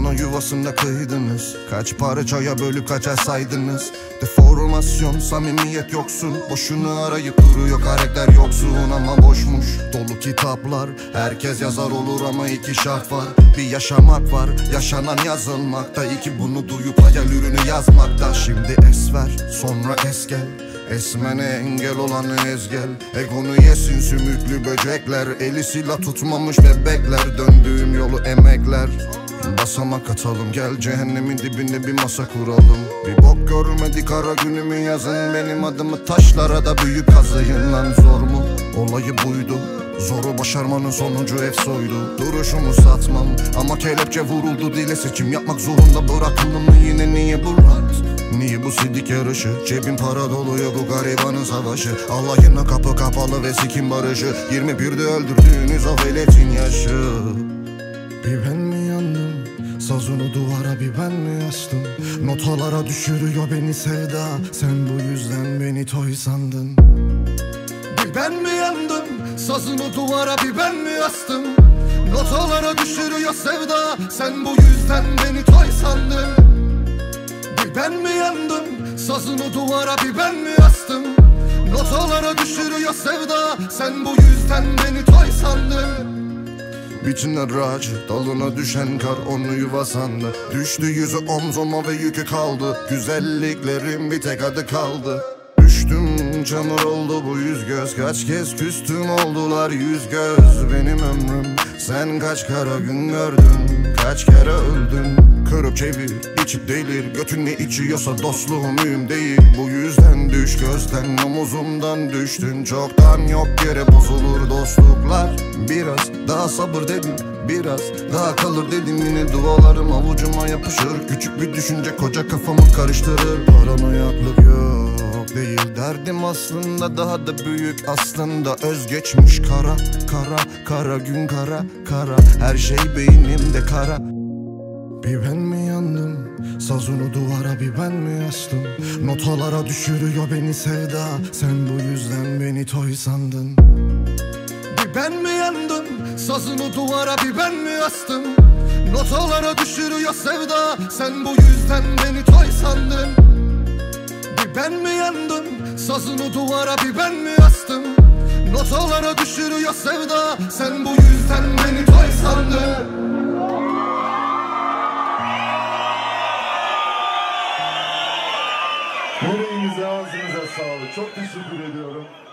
Ana yuvasında kıydınız. Kaç parçaya bölüp kaça saydınız. Deformasyon, samimiyet yoksun. Boşunu arayıp duruyor karakter yoksun ama boşmuş. Dolu kitaplar, herkes yazar olur ama iki şart var. Bir yaşamak var, yaşanan yazılmakta. İki bunu duyup hayal ürünü yazmakta. Şimdi es ver, sonra es gel. Esmene engel olanı ezgel. Egonu yesin sümüklü böcekler. Eli silah tutmamış bebekler. Döndüğüm yolu emekler. Basamak atalım, gel cehennemin dibinde bir masa kuralım. Bir bok görmedik ara günümü yazın. Benim adımı taşlara da büyük kazıyın lan, zor mu? Olayı buydu. Zoru başarmanın sonucu efsoydu. Duruşumu satmam ama kelepçe vuruldu dile. Seçim yapmak zorunda bırakıldım mı yine, niye bu rant? Niye bu sidik yarışı? Cebim para doluyor bu garibanın savaşı. Allah'ına kapı kapalı ve sikim barışı. 21'de öldürdüğünüz o veletin yaşı. Bir ben mi yandım? Sazını duvara bir ben mi astım? Notalara düşürüyor beni sevda. Sen bu yüzden beni toy sandın. Bir ben mi yandım? Sazını duvara bir ben mi astım? Notalara düşürüyor sevda. Sen bu yüzden beni toy sandın. Bir ben mi yandım? Sazını duvara bir ben mi astım? Notalara düşürüyor sevda. Sen bu yüzden beni toy sandın. Biçimler ağacı, dalına düşen kar onu yuva sandı. Düştü yüzü omzuma ve yükü kaldı. Güzelliklerin bir tek adı kaldı. Düştüm çamur oldu bu yüz göz. Kaç kez küstüm oldular yüz göz. Benim ömrüm, sen kaç kara gün gördün. Kaç kere öldün. Kırıp çevir, içip delir. Götün ne içiyorsa dostluğum mühim değil. Bu yüzden düş gözden, omuzumdan düştün. Çoktan yok yere bozulur dostluklar. Biraz daha sabır dedim, biraz daha kalır dedim. Yine dualarım avucuma yapışır. Küçük bir düşünce koca kafamı karıştırır. Paranoyaklık yok değil derdim aslında, daha da büyük aslında. Özgeçmiş kara kara kara gün kara kara. Her şey beynimde kara. Bir ben mi yandım? Sazını duvara bir ben mi astım? Notalara düşürüyor beni sevda. Sen bu yüzden beni toy sandın. Bir ben mi yandım? Sazını duvara bir ben mi astım? Notalara düşürüyor sevda. Sen bu yüzden beni toy sandın. Bir ben mi yandım? Sazını duvara bir ben mi astım? Notalara düşürüyor sevda. Sen bu yüzden beni toy sandın. Yüreğinize, ağzınıza sağlık. Çok teşekkür ediyorum.